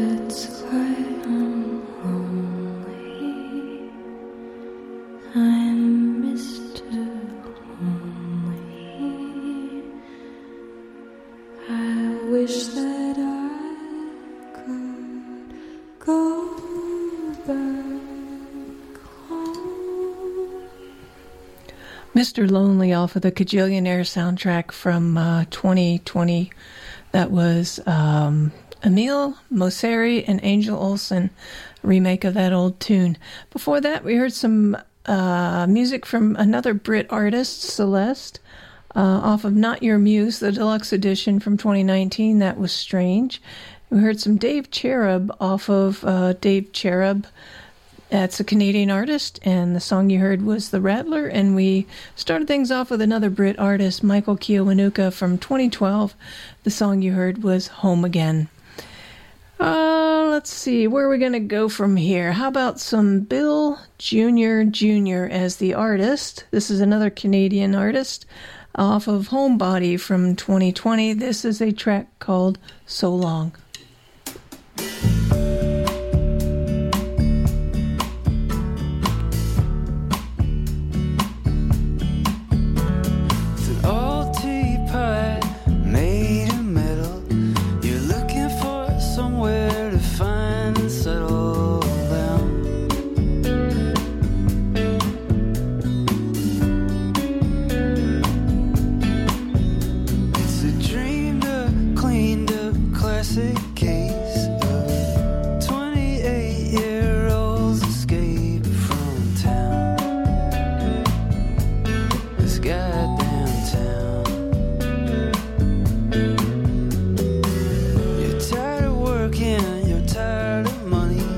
That's why I'm lonely. I'm Mr. Lonely. I wish that I could go back home. Mr. Lonely off of the Kajillionaire soundtrack from 2020. That was Emile Mosseri and Angel Olsen remake of that old tune. Before that, we heard some music from another Brit artist, Celeste, off of Not Your Muse, the deluxe edition from 2019. That was Strange. We heard some Dave Cherub off of Dave Cherub. That's a Canadian artist, and the song you heard was The Rattler, and we started things off with another Brit artist, Michael Kiwanuka from 2012. The song you heard was Home Again. Let's see, where are we going to go from here? How about some Bill Jr. as the artist? This is another Canadian artist off of Homebody from 2020. This is a track called So Long. You're tired of working, you're tired of money.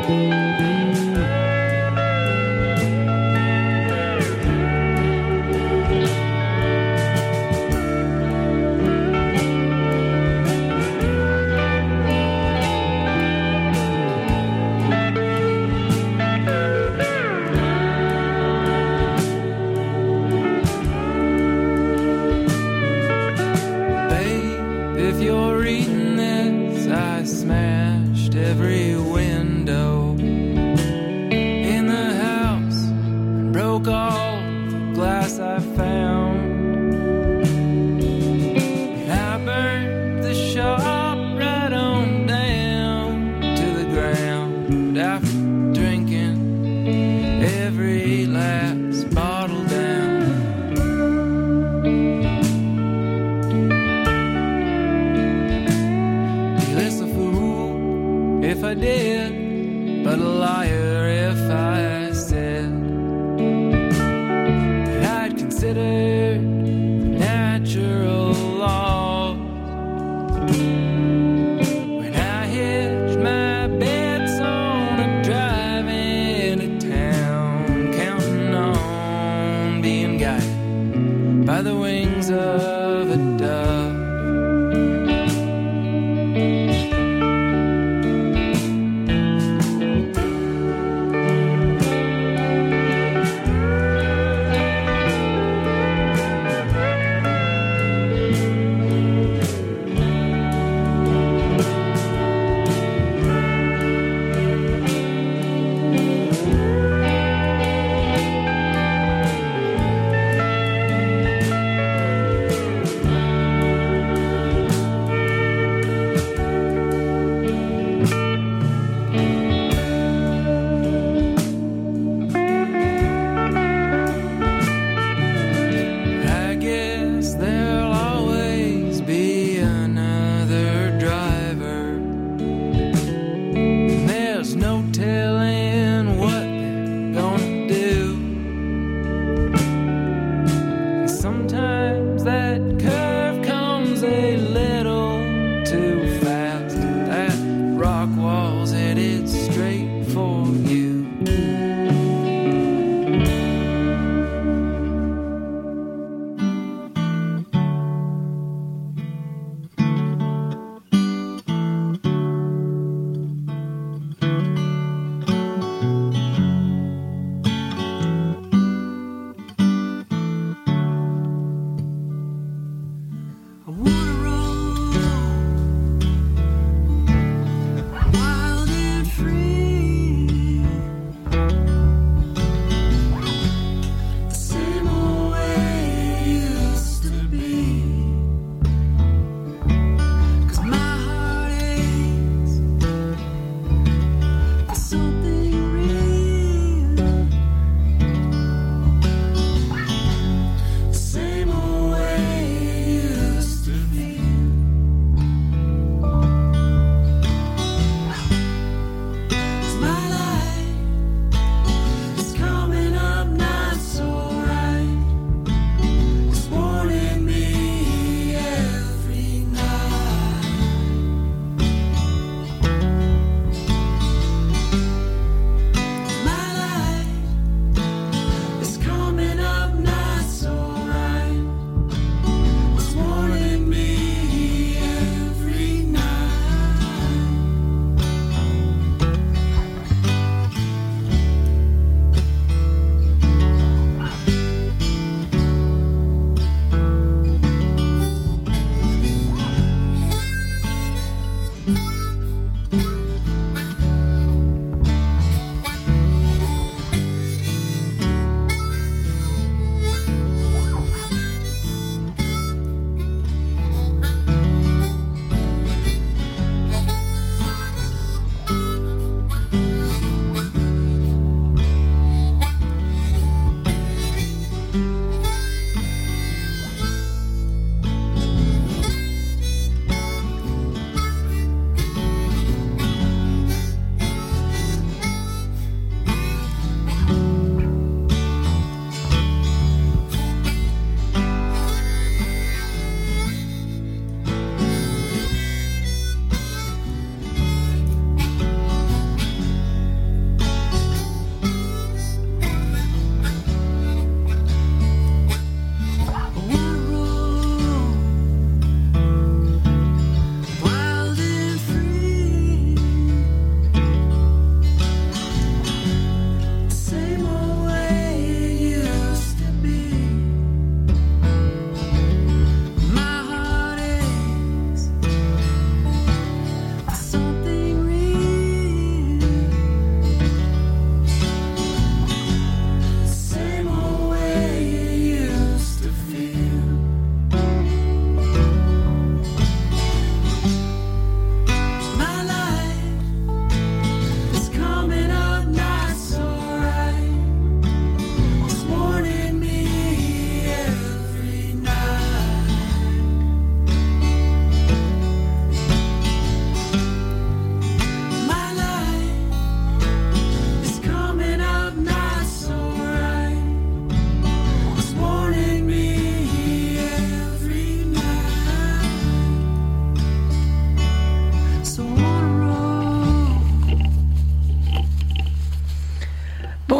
Wild and free.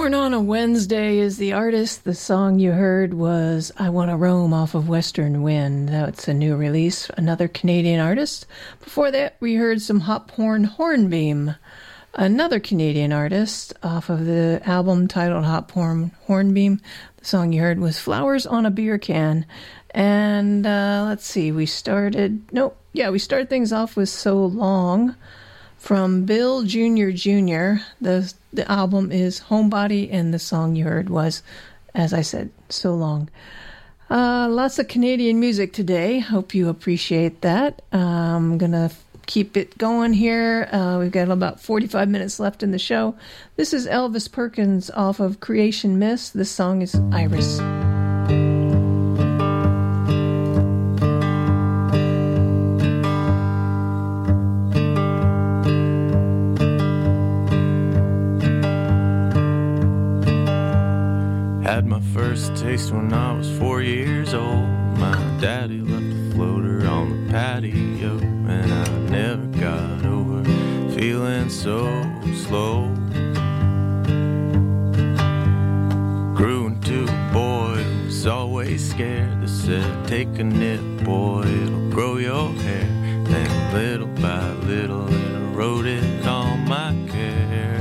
Born on a Wednesday is the artist. The song you heard was I Wanna Roam off of Western Wind. That's a new release, another Canadian artist. Before that, we heard some Hop Horn Hornbeam, another Canadian artist, off of the album titled Hop Horn Hornbeam. The song you heard was Flowers on a Beer Can. And let's see, we started things off with So Long from Bill Jr. The album is Homebody, and the song you heard was, as I said, So Long. Lots of Canadian music today. Hope you appreciate that. I'm going to keep it going here. We've got about 45 minutes left in the show. This is Elvis Perkins off of Creation Mist. This song is Iris. Had my first taste when I was 4 years old. My daddy left a floater on the patio, and I never got over feeling so slow. Grew into a boy who was always scared. They said, take a nip, boy, it'll grow your hair. And little by little it eroded all my care.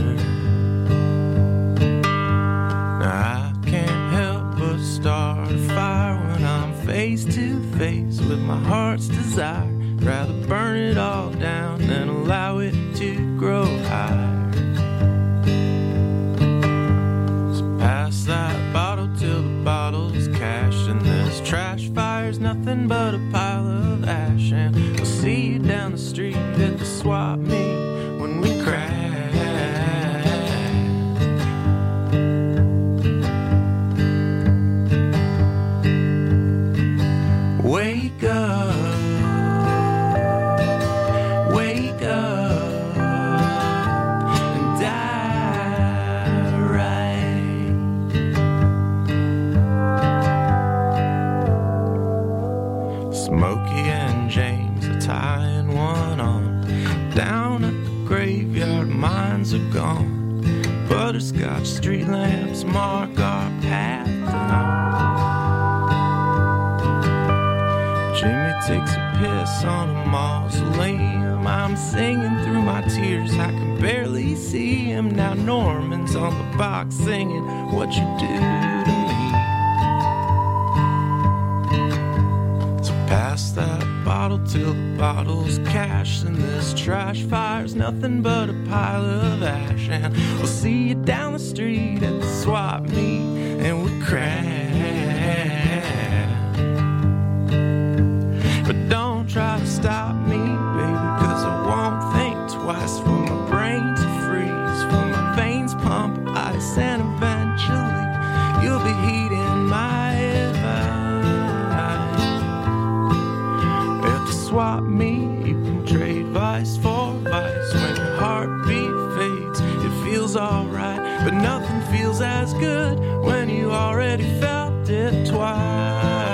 Now I can't help but start a fire when I'm face to face with my heart's desire. Rather burn it all down than allow it to grow higher. So pass that bottle till the bottle's cashed, and this trash fire's nothing but a pile of ash. And we'll see you down the street at the swap meet when we crash. Wake up, wake up, and die right. Smokey and James are tying one on. Down at the graveyard, mines are gone. Butterscotch street lamps mark our path tonight. Jimmy takes a piss on a mausoleum. I'm singing through my tears, I can barely see him. Now Norman's on the box singing, what you do to me. So pass that bottle till the bottle's cashed, and this trash fire's nothing but a pile of ash. And we'll see you down the street at the swap meet, and we crash. But don't try to stop me, baby, 'cause I won't think twice. For my brain to freeze, for my veins pump ice, and eventually you'll be heating my advice. At the swap meet, you can trade vice for vice. When your heartbeat fades, it feels alright, but nothing feels as good when you already felt it twice.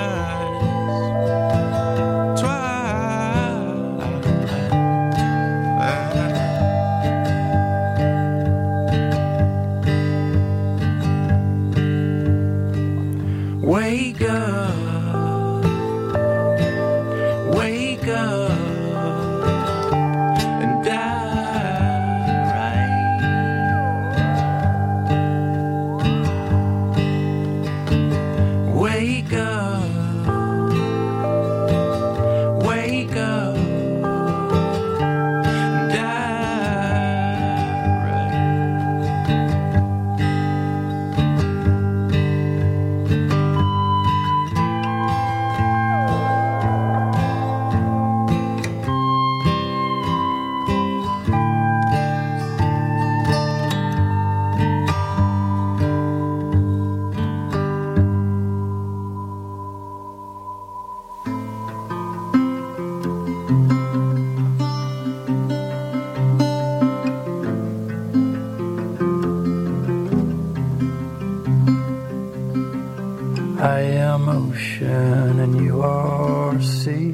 Wake up, wake up, and die right. Wake up, wake up, and die right. I am ocean and you are sea,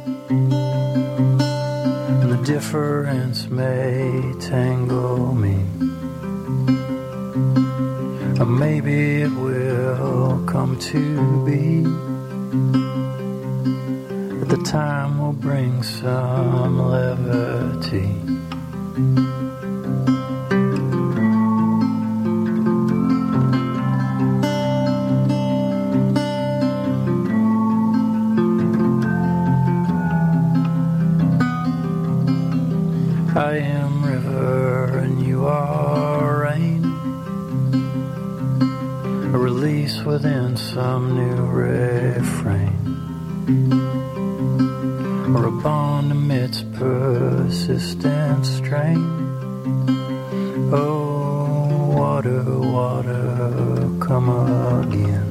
and the difference may tangle me. Or maybe it will come to be. At the time will bring some levity. I am river and you are rain, a release within some new refrain, or a bond amidst persistent strain. Oh, water, water, come again.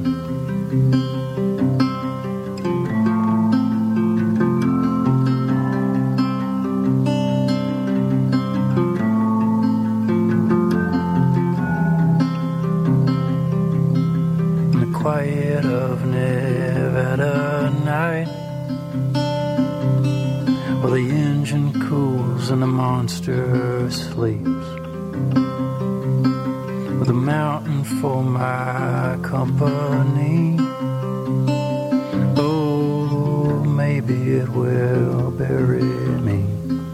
Quiet of Nevada night, while the engine cools and the monster sleeps, with a mountain for my company. Oh, maybe it will bury me.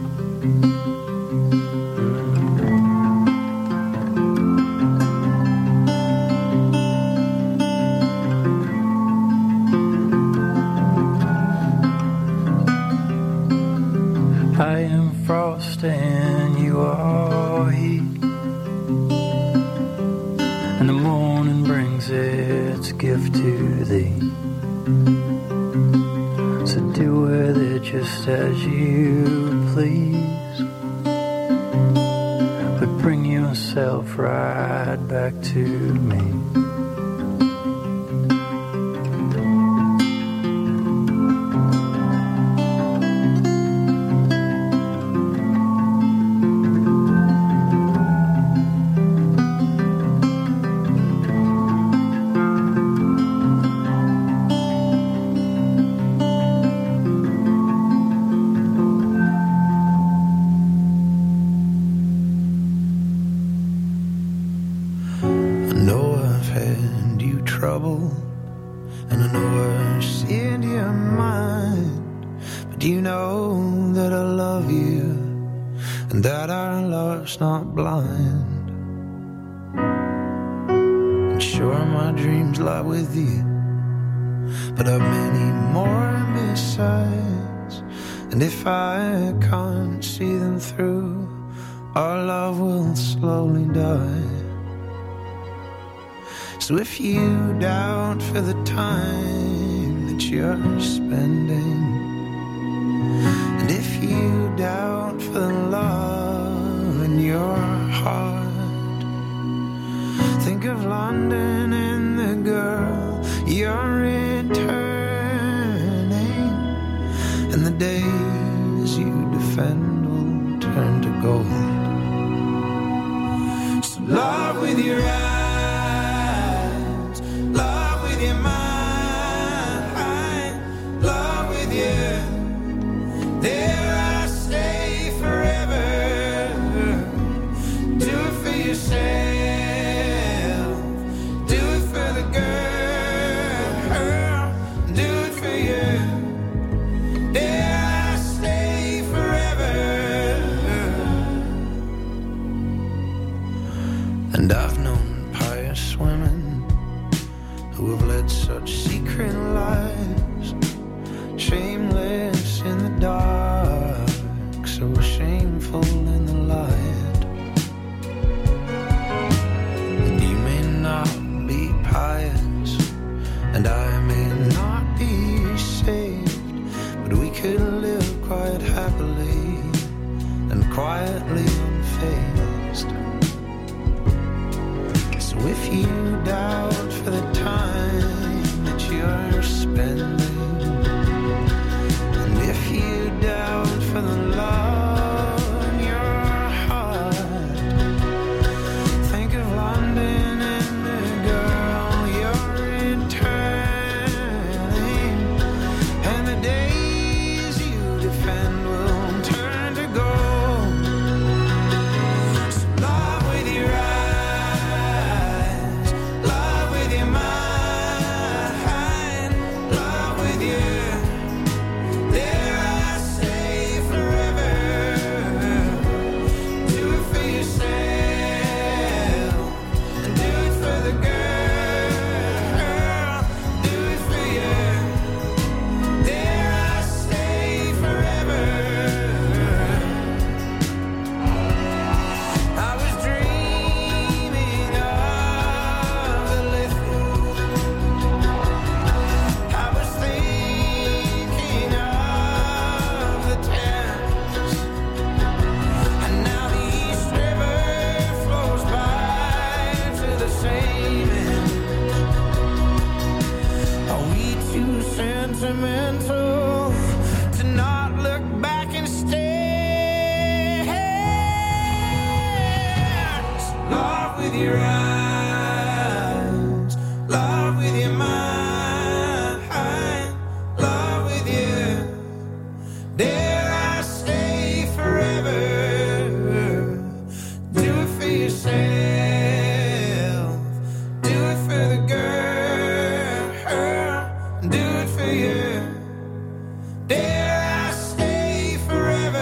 I am frost and you are heat, and the morning brings its gift to thee. So do with it just as you please, but bring yourself right back to me. Not blind, and sure my dreams lie with you, but I've many more besides, and if I can't see them through, our love will slowly die. So if you doubt for the time that you're spending, and if you doubt for the love in your heart, think of London and the girl you're returning, and the days you defend will turn to gold. So love with your eyes, love with your mind, love with you. There I stay forever. Do it for yourself, do it for the girl, do it for you. There I stay forever. And I've known pious women who have led such secret lives, shameless in the dark, so shameful in the light. And you may not be pious, and I may not be saved, but we could live quite happily and quietly unfazed. So if you doubt for the time that you're spending, and if you doubt for the love in your heart, think of London and the girl you're returning, and the days you defend will turn to gold. So love with your eyes, your eyes, love with your mind, love with you. Dare I stay forever? Do it for yourself, do it for the girl, do it for you. Dare I stay forever?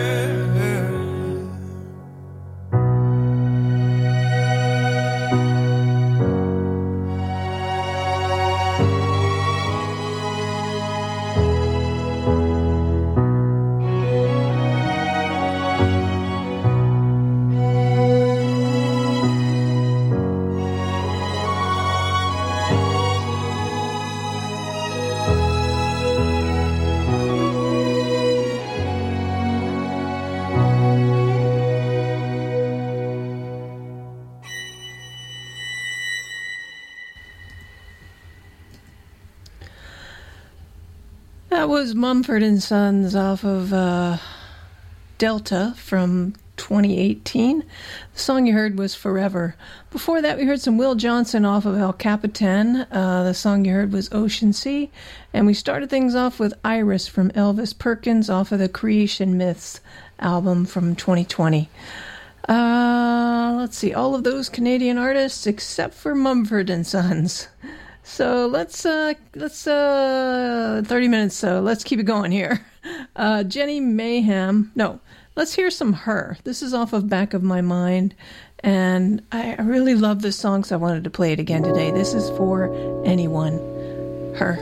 That was Mumford & Sons off of Delta from 2018. The song you heard was Forever. Before that, we heard some Will Johnson off of El Capitan. The song you heard was Ocean Sea. And we started things off with Iris from Elvis Perkins off of the Creation Myths album from 2020. Let's see, all of those Canadian artists except for Mumford & Sons. So let's 30 minutes, so let's keep it going here. Jenny Mayhem, no, let's hear some Her. This is off of Back of My Mind, and I really love this song, so I wanted to play it again today. This is for anyone. Her.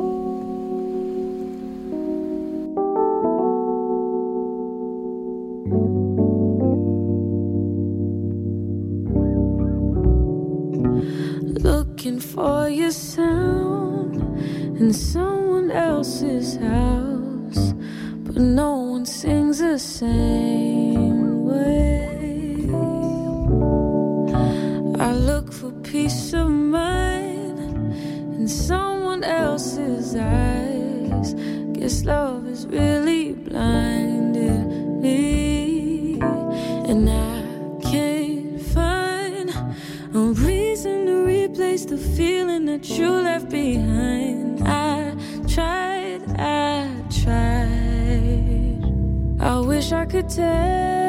Looking for your sound in someone else's house, but no one sings the same way. I look for peace of mind in someone else's eyes. Guess love has really blinded me, and I can't find a reason to replace the feeling that you left behind. I tried. I wish I could tell